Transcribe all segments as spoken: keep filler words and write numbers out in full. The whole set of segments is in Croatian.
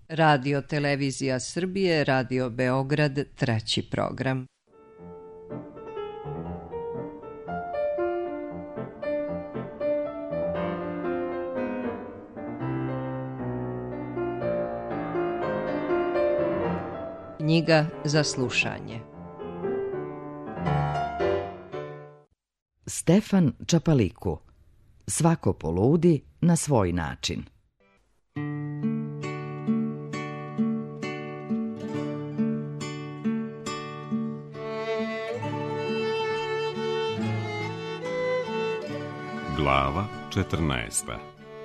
Radio Televizija Srbije, Radio Beograd, treći program. Knjiga za slušanje. Stefan Čapaliku. Svako poludi na svoj način. Glava četrnaesta.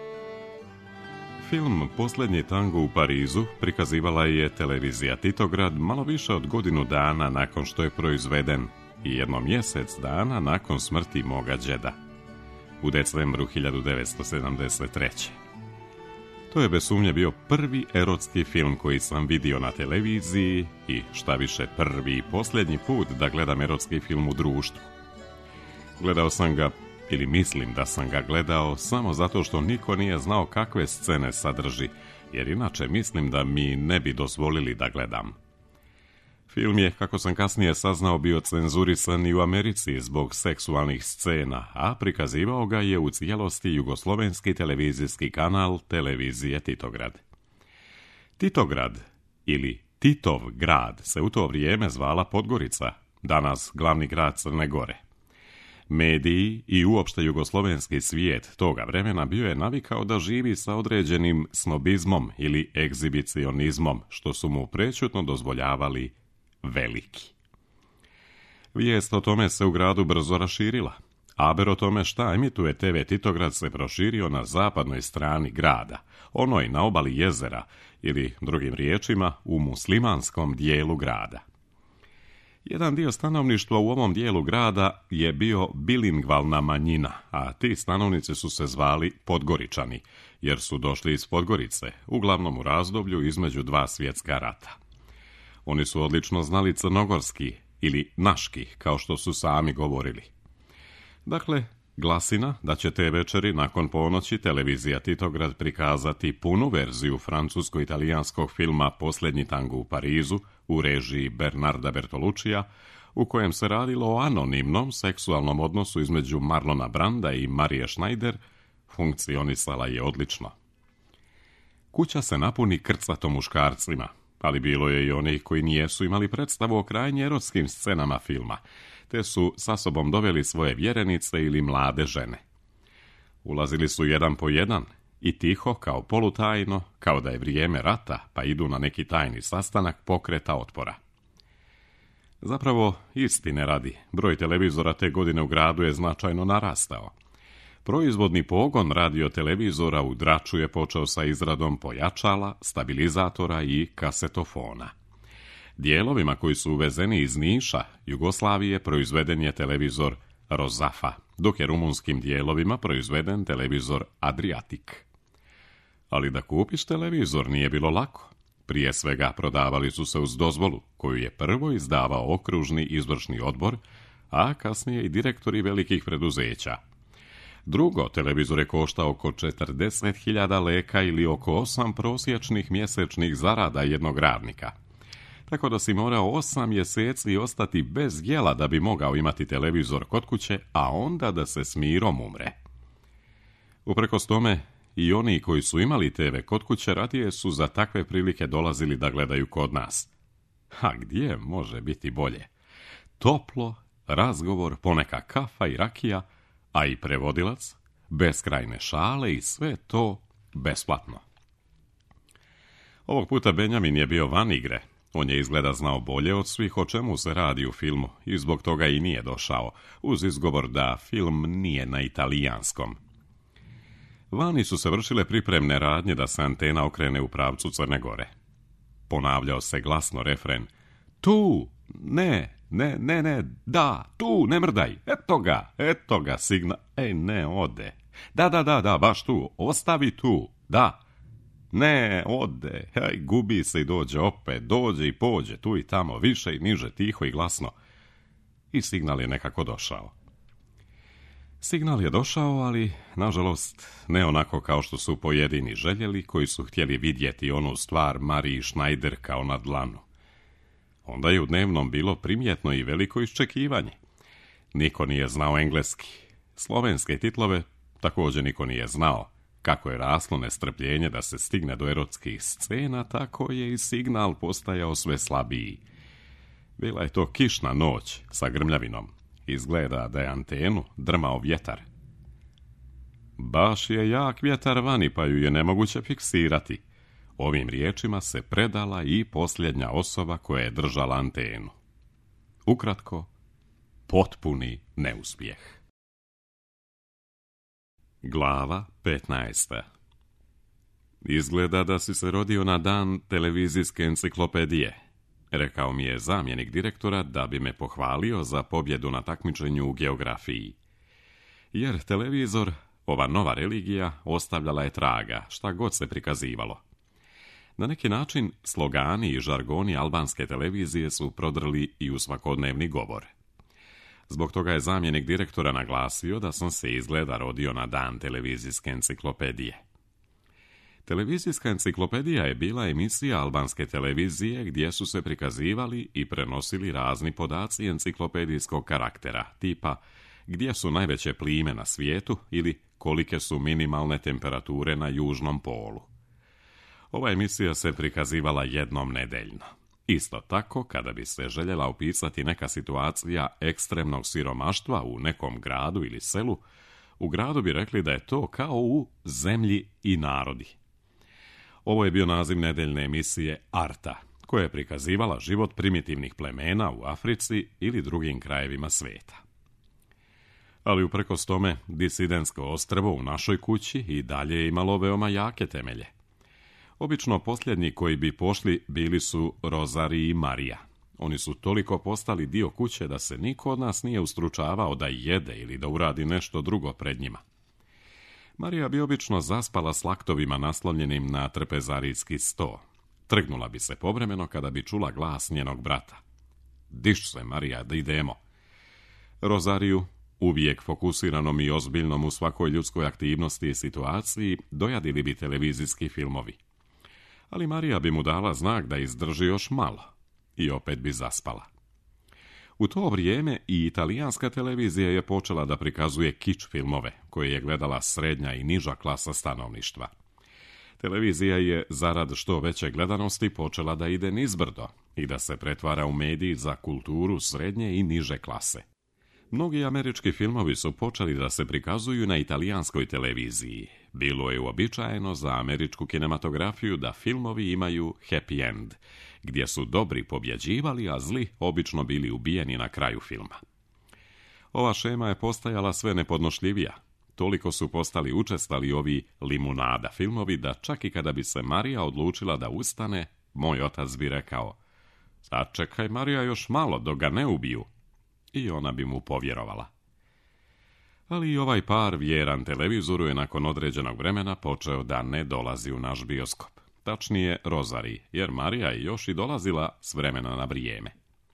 Film Posljednji tango u Parizu prikazivala je televizija Titograd malo više od godinu dana nakon što je proizveden i jedno mjesec dana nakon smrti moga đeda, u decembru hiljadu devetsto sedamdeset treće. To je bez sumnje bio prvi erotski film koji sam vidio na televiziji i šta više prvi i posljednji put da gledam erotski film u društvu. Gledao sam ga, ili mislim da sam ga gledao, samo zato što niko nije znao kakve scene sadrži, jer inače mislim da mi ne bi dozvolili da gledam. Film je, kako sam kasnije saznao, bio cenzurisan i u Americi zbog seksualnih scena, a prikazivao ga je u cijelosti jugoslovenski televizijski kanal televizije Titograd. Titograd, ili Titov grad, se u to vrijeme zvala Podgorica, danas glavni grad Crne Gore. Mediji i uopšte jugoslovenski svijet toga vremena bio je navikao da živi sa određenim snobizmom ili egzibicionizmom, što su mu prečutno dozvoljavali veliki. Vijest o tome se u gradu brzo raširila. Aber o tome šta emituje te ve Titograd se proširio na zapadnoj strani grada, onoj na obali jezera, ili drugim riječima u muslimanskom dijelu grada. Jedan dio stanovništva u ovom dijelu grada je bio bilingvalna manjina, a ti stanovnici su se zvali Podgoričani, jer su došli iz Podgorice, uglavnom u razdoblju između dva svjetska rata. Oni su odlično znali crnogorski, ili naški, kao što su sami govorili. Dakle, glasina da će te večeri nakon ponoći televizija Titograd prikazati punu verziju francusko-italijanskog filma Posljednji tango u Parizu u režiji Bernarda Bertolucija, u kojem se radilo o anonimnom seksualnom odnosu između Marlona Branda i Marije Schneider, funkcionisala je odlično. Kuća se napuni krcatom muškarcima, ali bilo je i onih koji nijesu imali predstavu o krajnje erotskim scenama filma, te su sa sobom doveli svoje vjerenice ili mlade žene. Ulazili su jedan po jedan i tiho, kao polutajno, kao da je vrijeme rata, pa idu na neki tajni sastanak pokreta otpora. Zapravo, istine radi, broj televizora te godine u gradu je značajno narastao. Proizvodni pogon radiotelevizora u Draču je počeo sa izradom pojačala, stabilizatora i kasetofona. Dijelovima koji su uvezeni iz Niša, Jugoslavije, proizveden je televizor Rozafa, dok je rumunskim dijelovima proizveden televizor Adriatik. Ali da kupiš televizor nije bilo lako. Prije svega prodavali su se uz dozvolu, koju je prvo izdavao okružni izvršni odbor, a kasnije i direktori velikih preduzeća. Drugo, televizor je koštao oko četrdeset hiljada leka ili oko osam prosječnih mjesečnih zarada jednog radnika. Tako da si morao osam mjeseci ostati bez jela da bi mogao imati televizor kod kuće, a onda da se s mirom umre. Uprkos tome, i oni koji su imali te ve kod kuće radije su za takve prilike dolazili da gledaju kod nas. A gdje može biti bolje? Toplo, razgovor, poneka kafa i rakija, a i prevodilac, beskrajne šale i sve to besplatno. Ovog puta Benjamin je bio van igre. On je izgleda znao bolje od svih o čemu se radi u filmu i zbog toga i nije došao, uz izgovor da film nije na italijanskom. Vani su se vršile pripremne radnje da se antena okrene u pravcu Crne Gore. Ponavljao se glasno refren: tu, ne, ne, ne, ne, da, tu, ne mrdaj, eto ga, eto ga, signal, ej, ne, ode. Da, da, da, da, baš tu, ostavi tu, da. Ne, ode, hej, gubi se i dođe opet, dođe i pođe, tu i tamo, više i niže, tiho i glasno. I signal je nekako došao. Signal je došao, ali, nažalost, ne onako kao što su pojedini željeli koji su htjeli vidjeti onu stvar Mariji Schneider kao na dlanu. Onda je u dnevnom bilo primjetno i veliko iščekivanje. Niko nije znao engleski. Slovenske titlove također niko nije znao. Kako je raslo nestrpljenje da se stigne do erotskih scena, tako je i signal postajao sve slabiji. Bila je to kišna noć sa grmljavinom. Izgleda da je antenu drmao vjetar. Baš je jak vjetar vani, pa ju je nemoguće fiksirati. Ovim riječima se predala i posljednja osoba koja je držala antenu. Ukratko, potpuni neuspjeh. Glava petnaesta. Izgleda da si se rodio na dan televizijske enciklopedije, rekao mi je zamjenik direktora da bi me pohvalio za pobjedu na takmičenju u geografiji. Jer televizor, ova nova religija, ostavljala je traga, šta god se prikazivalo. Na neki način, slogani i žargoni albanske televizije su prodrli i u svakodnevni govor. Zbog toga je zamjenik direktora naglasio da sam se izgleda rodio na dan televizijske enciklopedije. Televizijska enciklopedija je bila emisija albanske televizije gdje su se prikazivali i prenosili razni podaci enciklopedijskog karaktera, tipa gdje su najveće plime na svijetu ili kolike su minimalne temperature na južnom polu. Ova emisija se prikazivala jednom nedeljno. Isto tako, kada bi se željela opisati neka situacija ekstremnog siromaštva u nekom gradu ili selu, u gradu bi rekli da je to kao u Zemlji i narodi. Ovo je bio naziv nedeljne emisije Arta, koja je prikazivala život primitivnih plemena u Africi ili drugim krajevima svijeta. Ali uprkos tome, disidentsko ostrvo u našoj kući i dalje je imalo veoma jake temelje. Obično posljednji koji bi pošli bili su Rozari i Marija. Oni su toliko postali dio kuće da se niko od nas nije ustručavao da jede ili da uradi nešto drugo pred njima. Marija bi obično zaspala s laktovima naslonjenim na trpezarijski sto. Trgnula bi se povremeno kada bi čula glas njenog brata. Diš se, Marija, da idemo. Rozariju, uvijek fokusiranom i ozbiljnom u svakoj ljudskoj aktivnosti i situaciji, dojadili bi televizijski filmovi. Ali Marija bi mu dala znak da izdrži još malo i opet bi zaspala. U to vrijeme i italijanska televizija je počela da prikazuje kič filmove, koje je gledala srednja i niža klasa stanovništva. Televizija je, zarad što veće gledanosti, počela da ide nizbrdo i da se pretvara u medij za kulturu srednje i niže klase. Mnogi američki filmovi su počeli da se prikazuju na italijanskoj televiziji. Bilo je uobičajeno za američku kinematografiju da filmovi imaju happy end, gdje su dobri pobjeđivali, a zli obično bili ubijeni na kraju filma. Ova šema je postajala sve nepodnošljivija. Toliko su postali učestali ovi limunada filmovi da čak i kada bi se Marija odlučila da ustane, moj otac bi rekao: "Sačekaj, Marija, još malo dok ga ne ubiju." I ona bi mu povjerovala. Ali i ovaj par vjeran televizoru je nakon određenog vremena počeo da ne dolazi u naš bioskop. Tačnije Rozari, jer Marija je još i dolazila s vremena na vrijeme.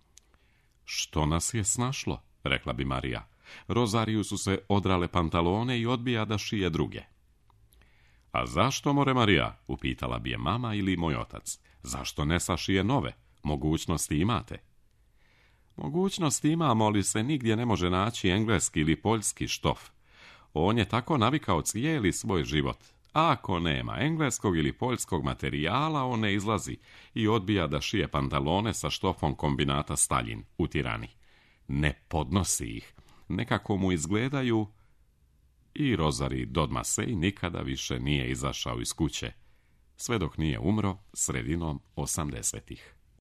"Što nas je snašlo?" rekla bi Marija. "Rozariju su se odrale pantalone i odbija da šije druge." "A zašto, more Marija?" upitala bi je mama ili moj otac. "Zašto ne sašije nove? Mogućnosti imate." "Mogućnosti imamo, ali se nigdje ne može naći engleski ili poljski štof. On je tako navikao cijeli svoj život. A ako nema engleskog ili poljskog materijala, on ne izlazi i odbija da šije pantalone sa štofom kombinata Staljin u Tirani. Ne podnosi ih. Nekako mu izgledaju..." I Rozari dodmase i nikada više nije izašao iz kuće, sve dok nije umro sredinom osamdesetih.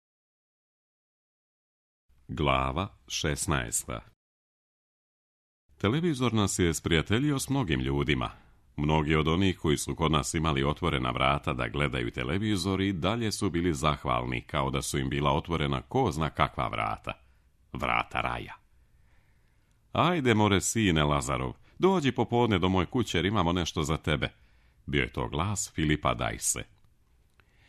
Glava šesnaesta. Televizor nas je sprijateljio s mnogim ljudima. Mnogi od onih koji su kod nas imali otvorena vrata da gledaju televizor i dalje su bili zahvalni, kao da su im bila otvorena ko zna kakva vrata. Vrata raja. "Ajde, more sine Lazarov, dođi popodne do moje kuće jer imamo nešto za tebe." Bio je to glas Filipa Dajse.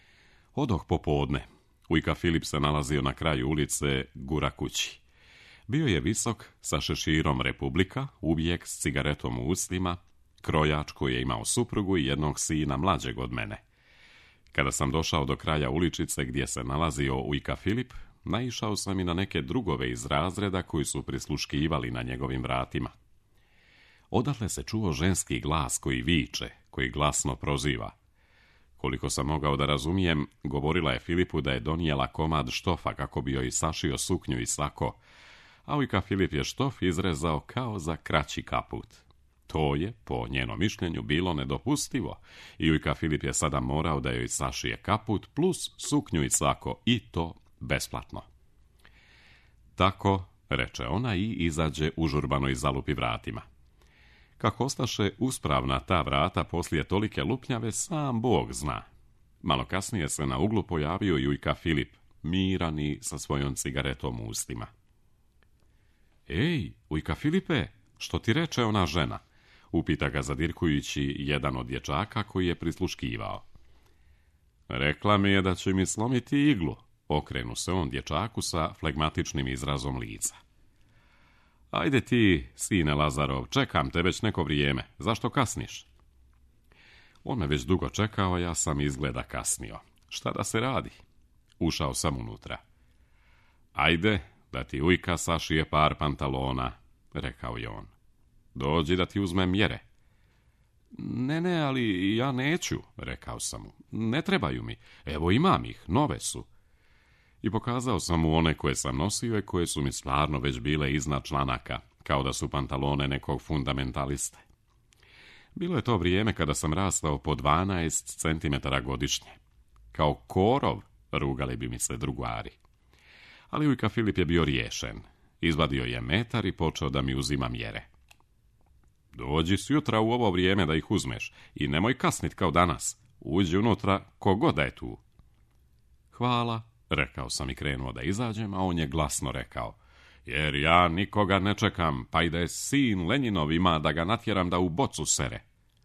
Odoh popodne. Ujka Filip se nalazio na kraju ulice Gura kući. Bio je visok, sa šeširom Republika, uvijek s cigaretom u ustima, krojač koji je imao suprugu i jednog sina mlađeg od mene. Kada sam došao do kraja uličice gdje se nalazio Ujka Filip, naišao sam i na neke drugove iz razreda koji su prisluškivali na njegovim vratima. Odatle se čuo ženski glas koji viče, koji glasno proziva. Koliko sam mogao da razumijem, govorila je Filipu da je donijela komad štofa kako bi joj sašio suknju i sako, a Ujka Filip je štof izrezao kao za kraći kaput. To je, po njenom mišljenju, bilo nedopustivo i Ujka Filip je sada morao da joj sašije kaput plus suknju i sako, i to besplatno. Tako, reče ona i izađe užurbano i zalupi vratima. Kako ostaše uspravna ta vrata poslije tolike lupnjave, sam Bog zna. Malo kasnije se na uglu pojavio i Ujka Filip, miran i sa svojom cigaretom u ustima. Ej, Ujka Filipe, što ti reče ona žena? Upita ga zadirkujući jedan od dječaka koji je prisluškivao. Rekla mi je da će mi slomiti iglu, okrenu se on dječaku sa flegmatičnim izrazom lica. Ajde ti, sine Lazarov, čekam te već neko vrijeme, zašto kasniš? On me već dugo čekao, ja sam izgleda kasnio. Šta da se radi? Ušao sam unutra. Ajde, da ti Ujka sašije par pantalona, rekao je on. Dođi da ti uzmem mjere. Ne, ne, ali ja neću, rekao sam mu. Ne trebaju mi, evo imam ih, nove su. I pokazao sam mu one koje sam nosio i koje su mi stvarno već bile iznad članaka, kao da su pantalone nekog fundamentaliste. Bilo je to vrijeme kada sam rastao po dvanaest centimetara godišnje. Kao korov, rugali bi mi se drugari. Ali Ujka Filip je bio riješen. Izvadio je metar i počeo da mi uzima mjere. Dođi sutra u ovo vrijeme da ih uzmeš i nemoj kasnit kao danas. Uđi unutra kogod da je tu. Hvala, rekao sam i krenuo da izađem, a on je glasno rekao. Jer ja nikoga ne čekam, pa i da je sin Lenjinov ima da ga natjeram da u bocu sere.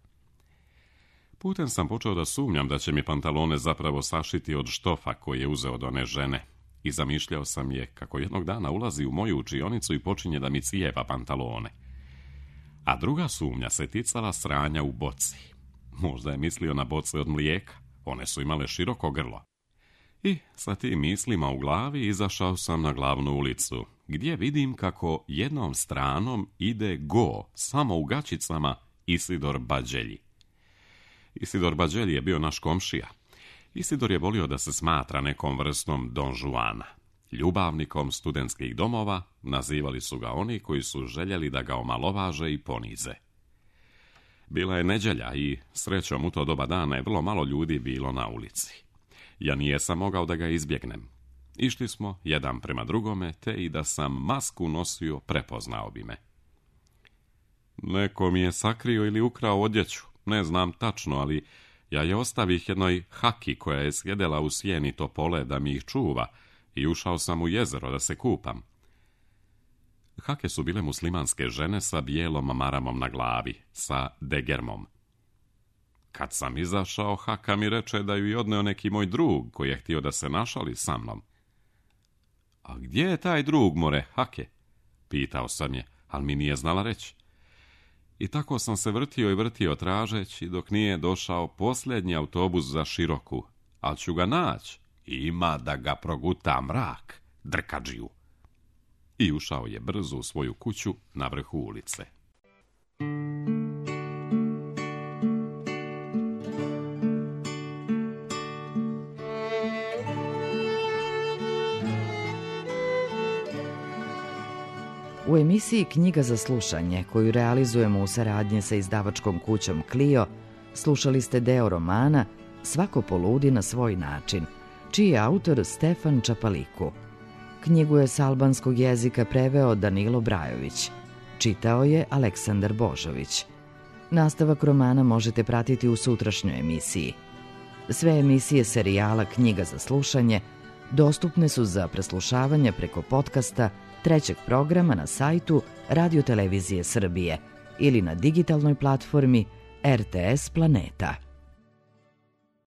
Putem sam počeo da sumnjam da će mi pantalone zapravo sašiti od štofa koji je uzeo od one žene. I zamišljao sam je kako jednog dana ulazi u moju učionicu i počinje da mi cijeva pantalone. A druga sumnja se ticala sranja u boci. Možda je mislio na boce od mlijeka, one su imale široko grlo. I sa tim mislima u glavi izašao sam na glavnu ulicu, gdje vidim kako jednom stranom ide go, samo u gaćicama, Isidor Bađelji. Isidor Bađelji je bio naš komšija. Isidor je volio da se smatra nekom vrstom Don Juana. Ljubavnikom studentskih domova nazivali su ga oni koji su željeli da ga omalovaže i ponize. Bila je nedjelja i srećom u to doba dana je vrlo malo ljudi bilo na ulici. Ja nijesam mogao da ga izbjegnem. Išli smo jedan prema drugome, te i da sam masku nosio prepoznao bi me. Neko mi je sakrio ili ukrao odjeću, ne znam tačno, ali ja je ostavih jednoj haki koja je sjedela u sjeni topole da mi ih čuva i ušao sam u jezero da se kupam. Hake su bile muslimanske žene sa bijelom maramom na glavi, sa degermom. Kad sam izašao, haka mi reče da ju i odneo neki moj drug koji je htio da se našali sa mnom. A gdje je taj drug, more, hake? Pitao sam je, ali mi nije znala reći. I tako sam se vrtio i vrtio tražeći dok nije došao posljednji autobus za Široku, ali ću ga naći. Ima da ga proguta mrak, drkađiju. I ušao je brzo u svoju kuću na vrhu ulice. U emisiji Knjiga za slušanje, koju realizujemo u saradnji sa izdavačkom kućom Clio, slušali ste deo romana Svako poludi na svoj način, čiji je autor Stefan Čapaliku. Knjigu je s albanskog jezika preveo Danilo Brajović. Čitao je Aleksandar Božović. Nastavak romana možete pratiti u sutrašnjoj emisiji. Sve emisije serijala Knjiga za slušanje dostupne su za preslušavanje preko podcasta trećeg programa na sajtu Radio Televizije Srbije ili na digitalnoj platformi R T S Planeta.